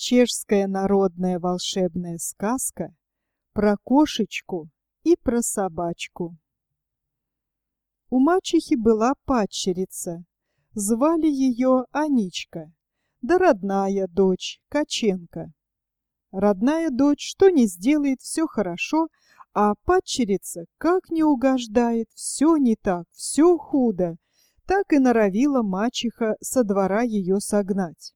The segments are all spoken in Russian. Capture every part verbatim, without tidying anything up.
Чешская народная волшебная сказка про кошечку и про собачку. У мачехи была падчерица, звали ее Аничка, да родная дочь Каченка. Родная дочь что ни сделает, все хорошо, а падчерица как не угождает, все не так, все худо, так и норовила мачеха со двора ее согнать.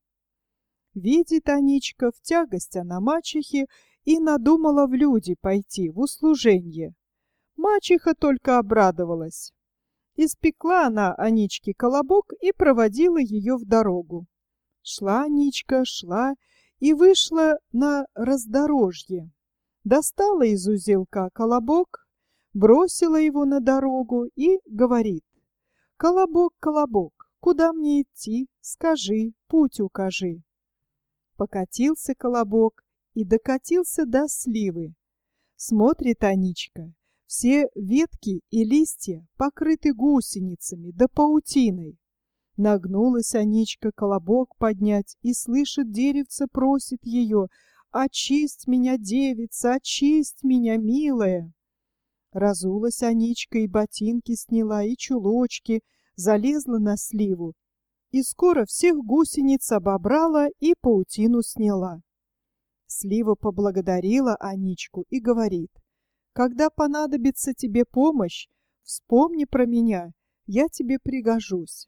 Видит Аничка в тягость она мачехе и надумала в люди пойти, в услуженье. Мачеха только обрадовалась. Испекла она Аничке колобок и проводила ее в дорогу. Шла Аничка, шла и вышла на раздорожье. Достала из узелка колобок, бросила его на дорогу и говорит: «Колобок, колобок, куда мне идти? Скажи, путь укажи». Покатился колобок и докатился до сливы. Смотрит Аничка, все ветки и листья покрыты гусеницами да паутиной. Нагнулась Аничка колобок поднять и слышит, деревце просит ее: «Очисть меня, девица, очисть меня, милая». Разулась Аничка и ботинки сняла, и чулочки, залезла на сливу, и скоро всех гусениц обобрала и паутину сняла. Слива поблагодарила Аничку и говорит: «Когда понадобится тебе помощь, вспомни про меня, я тебе пригожусь».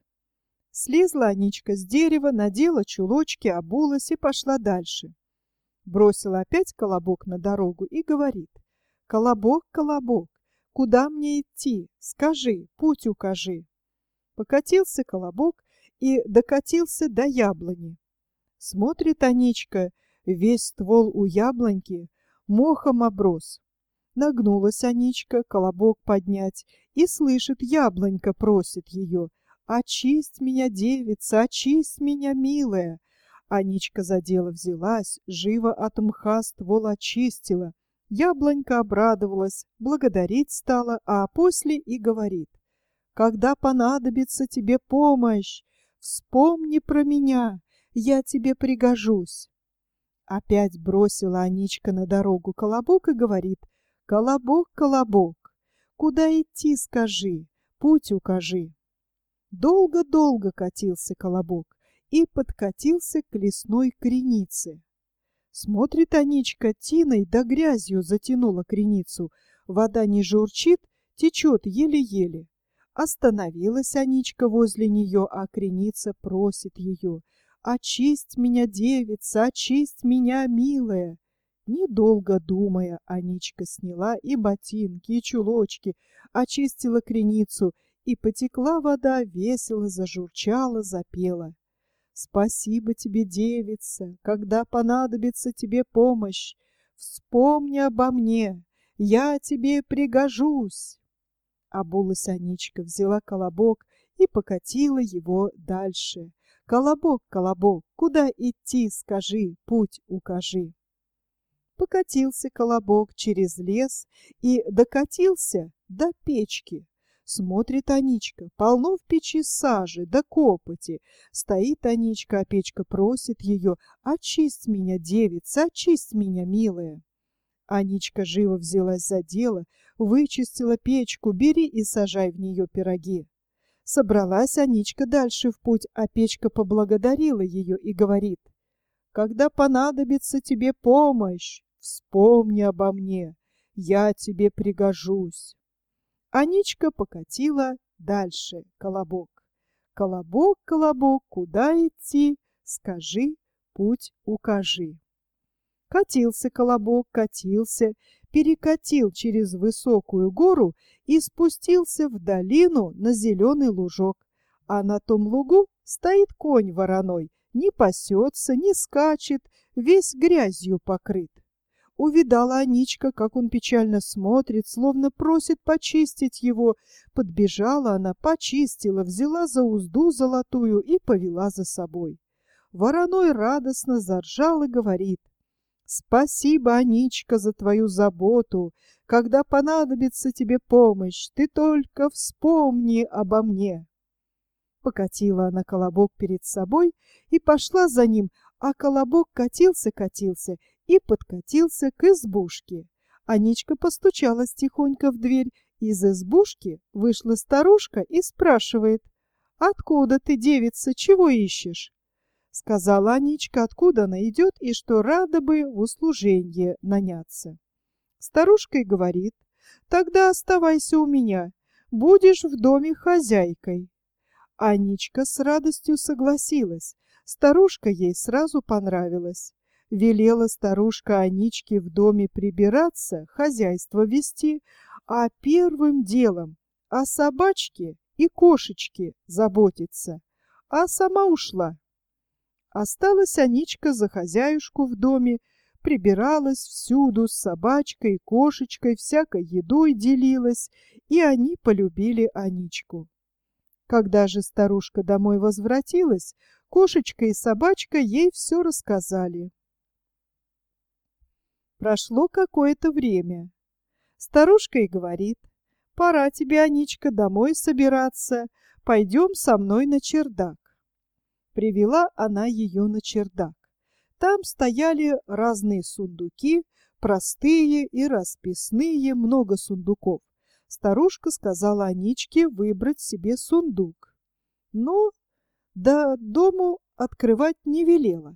Слезла Аничка с дерева, надела чулочки, обулась и пошла дальше. Бросила опять колобок на дорогу и говорит: «Колобок, колобок, куда мне идти? Скажи, путь укажи». Покатился колобок и докатился до яблони. Смотрит Аничка, весь ствол у яблоньки мохом оброс. Нагнулась Аничка колобок поднять и слышит, яблонька просит ее: «Очисть меня, девица, очисть меня, милая». Аничка за дело взялась, живо от мха ствол очистила. Яблонька обрадовалась, благодарить стала, а после и говорит: «Когда понадобится тебе помощь, вспомни про меня, я тебе пригожусь». Опять бросила Аничка на дорогу колобок и говорит: «Колобок, колобок, куда идти, скажи, путь укажи». Долго-долго катился колобок и подкатился к лесной кренице. Смотрит Аничка, тиной да грязью затянула креницу, вода не журчит, течет еле-еле. Остановилась Аничка возле нее, а креница просит ее: «Очисть меня, девица, очисть меня, милая». Недолго думая, Аничка сняла и ботинки, и чулочки, очистила креницу, и потекла вода, весело зажурчала, запела: «Спасибо тебе, девица, когда понадобится тебе помощь, вспомни обо мне, я тебе пригожусь». Обулась Аничка, взяла колобок и покатила его дальше. «Колобок, колобок, куда идти, скажи, путь укажи». Покатился колобок через лес и докатился до печки. Смотрит Аничка, полно в печи сажи да копоти. Стоит Аничка, а печка просит ее: «Очисть меня, девица, очисть меня, милая». Аничка живо взялась за дело, вычистила печку, бери и сажай в нее пироги. Собралась Аничка дальше в путь, а печка поблагодарила ее и говорит: «Когда понадобится тебе помощь, вспомни обо мне, я тебе пригожусь». Аничка покатила дальше колобок. «Колобок, колобок, куда идти? Скажи, путь укажи». Катился колобок, катился, перекатил через высокую гору и спустился в долину на зеленый лужок. А на том лугу стоит конь вороной, не пасется, не скачет, весь грязью покрыт. Увидала Аничка, как он печально смотрит, словно просит почистить его. Подбежала она, почистила, взяла за узду золотую и повела за собой. Вороной радостно заржал и говорит: «Спасибо, Аничка, за твою заботу. Когда понадобится тебе помощь, ты только вспомни обо мне». Покатила она колобок перед собой и пошла за ним, А колобок катился-катился и подкатился к избушке. Аничка постучалась тихонько в дверь. Из избушки вышла старушка и спрашивает: «Откуда ты, девица, чего ищешь?» Сказала Аничка, откуда она идет и что рада бы в услуженье наняться. Старушка и говорит: «Тогда оставайся у меня, будешь в доме хозяйкой». Аничка с радостью согласилась. Старушка ей сразу понравилась. Велела старушка Аничке в доме прибираться, хозяйство вести, а первым делом о собачке и кошечке заботиться, а сама ушла. Осталась Аничка за хозяюшку в доме, прибиралась всюду с собачкой и кошечкой, всякой едой делилась, и они полюбили Аничку. Когда же старушка домой возвратилась, кошечка и собачка ей все рассказали. Прошло какое-то время. Старушка и говорит: «Пора тебе, Аничка, домой собираться, пойдем со мной на чердак». Привела она ее на чердак. Там стояли разные сундуки, простые и расписные, много сундуков. Старушка сказала Аничке выбрать себе сундук, но до дому открывать не велела.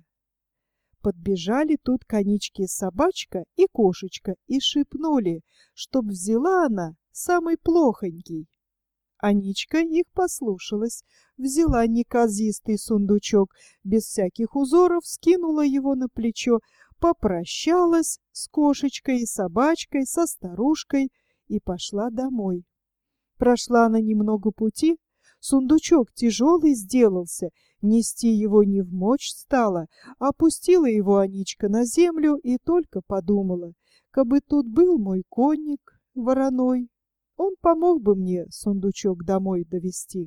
Подбежали тут к Аничке собачка и кошечка и шепнули, чтоб взяла она самый плохонький. Аничка их послушалась, взяла неказистый сундучок, без всяких узоров, скинула его на плечо, попрощалась с кошечкой и собачкой, со старушкой и пошла домой. Прошла она немного пути, сундучок тяжелый сделался, нести его не вмочь стало, опустила его Аничка на землю и только подумала: кабы тут был мой конник вороной, он помог бы мне сундучок домой довести.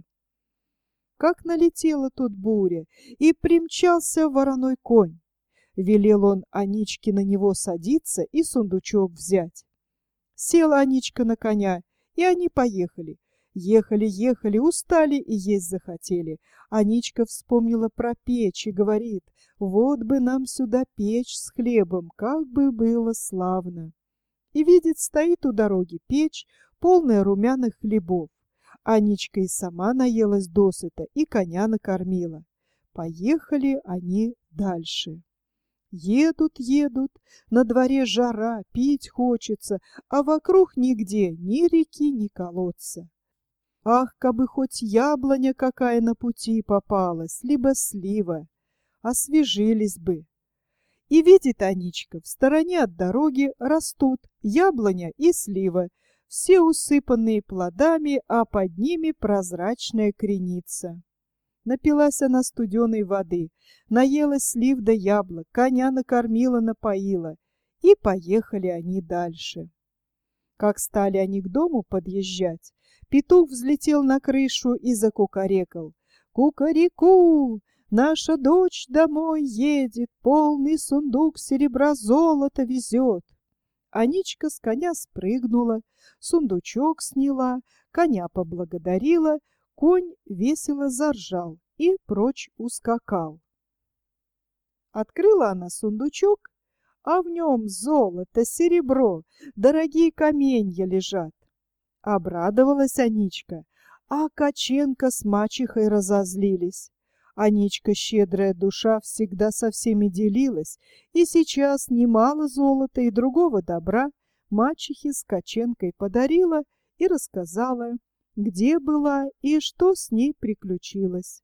Как налетела тут буря, и примчался вороной конь. Велел он Аничке на него садиться и сундучок взять. Села Аничка на коня, и они поехали. Ехали, ехали, устали и есть захотели. Аничка вспомнила про печь и говорит: «Вот бы нам сюда печь с хлебом, как бы было славно». И видит, стоит у дороги печь, полная румяных хлебов. Аничка и сама наелась досыта, и коня накормила. Поехали они дальше. Едут, едут, на дворе жара, пить хочется, а вокруг нигде ни реки, ни колодца. Ах, кабы хоть яблоня какая на пути попалась, либо слива, освежились бы. И видит Аничка, в стороне от дороги растут яблоня и слива, все усыпанные плодами, а под ними прозрачная креница. Напилась она студеной воды, наелась слив да яблок, коня накормила, напоила, и поехали они дальше. Как стали они к дому подъезжать, петух взлетел на крышу и закукарекал: «Кукареку! Наша дочь домой едет, полный сундук серебра-золота везет». Аничка с коня спрыгнула, сундучок сняла, коня поблагодарила, конь весело заржал и прочь ускакал. Открыла она сундучок, а в нем золото, серебро, дорогие каменья лежат. Обрадовалась Аничка, а Каченко с мачехой разозлились. Аничка, щедрая душа, всегда со всеми делилась, и сейчас немало золота и другого добра мачехе с Каченкой подарила и рассказала, где была и что с ней приключилось.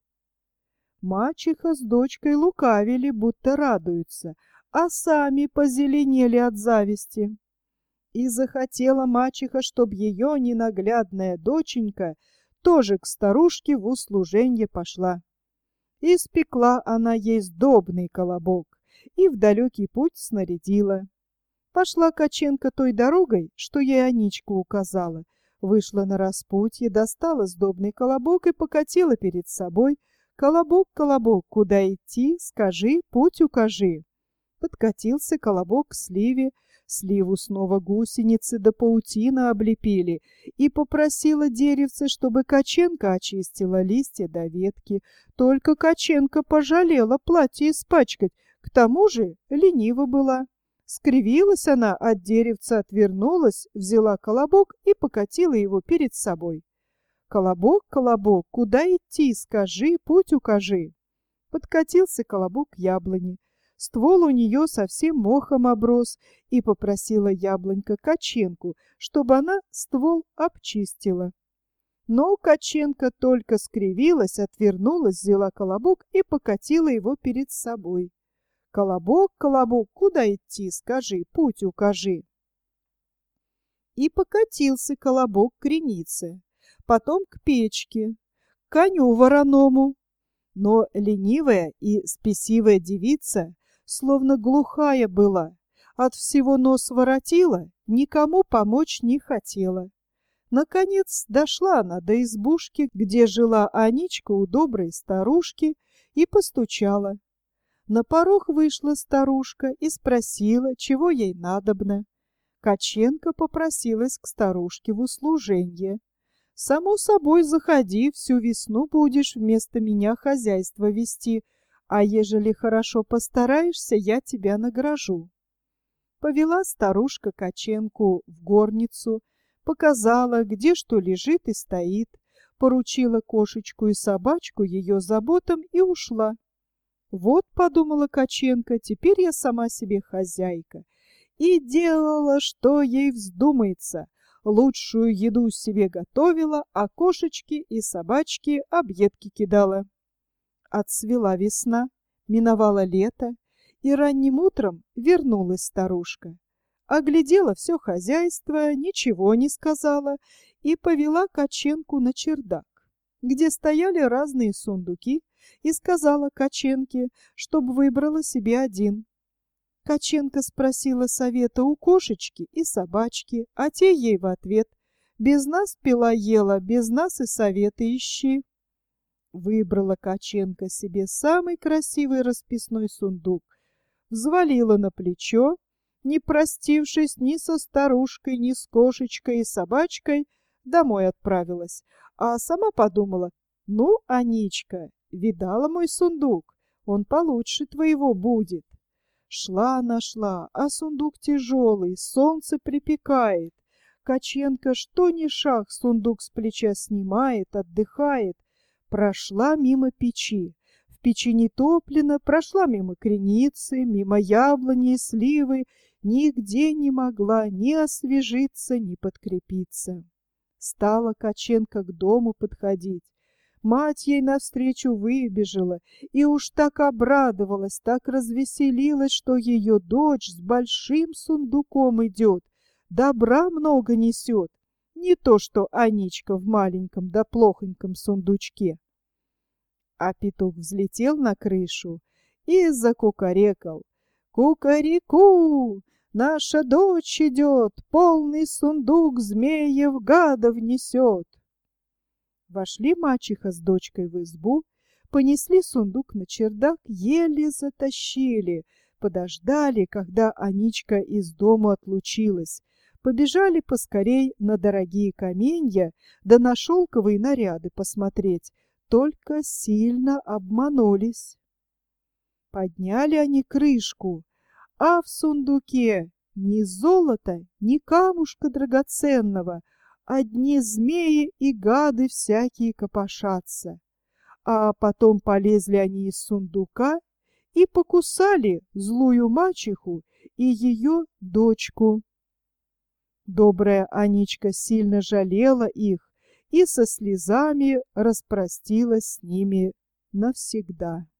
Мачеха с дочкой лукавили, будто радуются, а сами позеленели от зависти. И захотела мачеха, чтоб ее ненаглядная доченька тоже к старушке в услуженье пошла. Испекла она ей сдобный колобок и в далекий путь снарядила. Пошла Каченко той дорогой, что ей Аничка указала, вышла на распутье, достала сдобный колобок и покатила перед собой. «Колобок, колобок, куда идти, скажи, путь укажи». Подкатился колобок к сливе, сливу снова гусеницы до паутина облепили, и попросила деревце, чтобы Каченко очистила листья до ветки. Только Каченко пожалела платье испачкать, К тому же ленива была. Скривилась она от деревца, отвернулась, взяла колобок и покатила его перед собой. «Колобок, колобок, куда идти, скажи, путь укажи». Подкатился колобок к яблоне. Ствол у нее совсем мохом оброс, и попросила яблонька Каченку, чтобы она ствол обчистила. Но Каченка только скривилась, отвернулась, взяла колобок и покатила его перед собой. «Колобок, колобок, куда идти, скажи, путь укажи». И покатился колобок к кренице, потом к печке, к коню вороному. Но ленивая и спесивая девица, словно глухая была, от всего нос воротила, никому помочь не хотела. Наконец дошла она до избушки, где жила Аничка у доброй старушки, и постучала. На порог вышла старушка и спросила, чего ей надобно. Каченка попросилась к старушке в услуженье. «Само собой, заходи, всю весну будешь вместо меня хозяйство вести, а ежели хорошо постараешься, я тебя награжу». Повела старушка Каченку в горницу, показала, где что лежит и стоит, поручила кошечку и собачку ее заботам и ушла. «Вот, — подумала Каченка, — теперь я сама себе хозяйка». И делала, что ей вздумается. Лучшую еду себе готовила, а кошечки и собачки объедки кидала. Отцвела весна, миновало лето, и ранним утром вернулась старушка. Оглядела все хозяйство, ничего не сказала и повела Каченку на чердак, где стояли разные сундуки, и сказала Каченке, чтоб выбрала себе один. Каченка спросила совета у кошечки и собачки, а те ей в ответ: «Без нас пила ела, без нас и советы ищи». Выбрала Каченка себе самый красивый расписной сундук, взвалила на плечо, не простившись ни со старушкой, ни с кошечкой и собачкой, домой отправилась, а сама подумала: «Ну, Аничка, видала мой сундук, он получше твоего будет». Шла она, шла, а сундук тяжелый, солнце припекает. Каченка что ни шаг сундук с плеча снимает, отдыхает. Прошла мимо печи. В печи не топлено, прошла мимо креницы, мимо яблони и сливы, нигде не могла ни освежиться, ни подкрепиться. Стала Каченка к дому подходить. Мать ей навстречу выбежала и уж так обрадовалась, так развеселилась, что ее дочь с большим сундуком идет, добра много несет, не то что Аничка в маленьком да плохоньком сундучке. А петух взлетел на крышу и закукарекал: «Кукареку! Наша дочь идет, полный сундук змеев-гадов несет». Вошли мачеха с дочкой в избу, понесли сундук на чердак, еле затащили, подождали, когда Аничка из дому отлучилась, побежали поскорей на дорогие каменья да на шелковые наряды посмотреть, только сильно обманулись. Подняли они крышку, а в сундуке ни золота, ни камушка драгоценного, одни змеи и гады всякие копошатся. А потом полезли они из сундука и покусали злую мачеху и ее дочку. Добрая Аничка сильно жалела их и со слезами распростилась с ними навсегда.